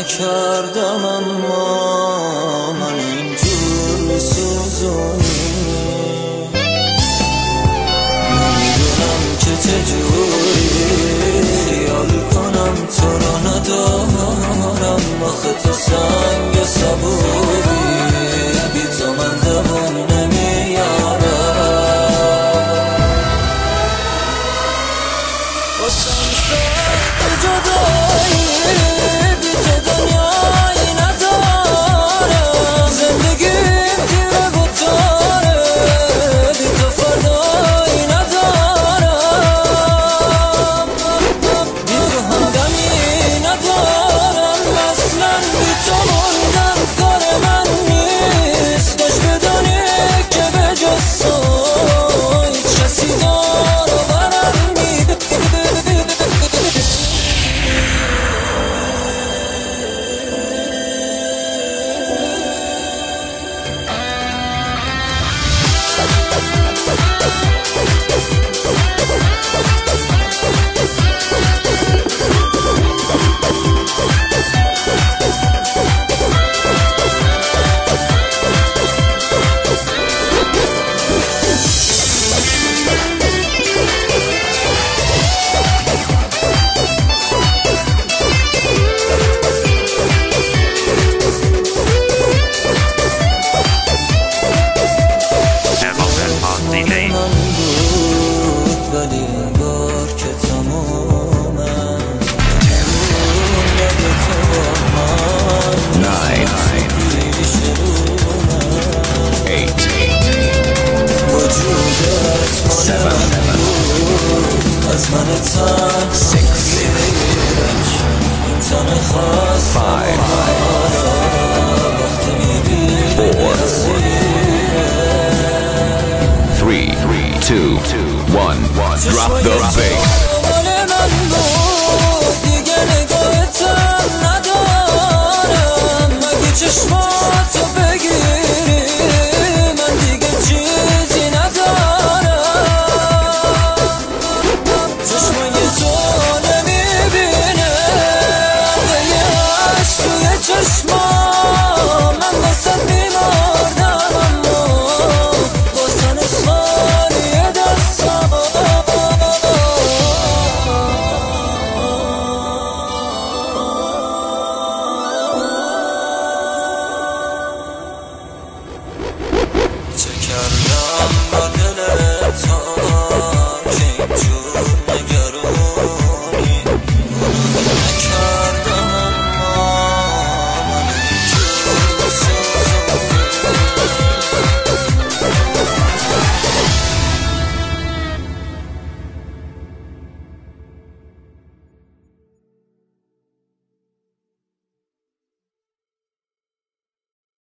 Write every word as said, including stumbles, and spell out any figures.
نکردم اما من اینجور میسوزونی نمیدونم که چجوری خیال کنم تو رو ندارم آخه تو سنگ صبوری بی تو من دوام نمیارم باشم سخت جدایی بی تو دنیایی ندارم زندگیم تیره و تاره بی تو فردایی ندارم بی تو همدمی ندارم اصلا بی تو موندم کار من نیست باش بدانی که به جز تو هیچ کسی دار و برم نیست Five, four, three, two, one, drop the bass.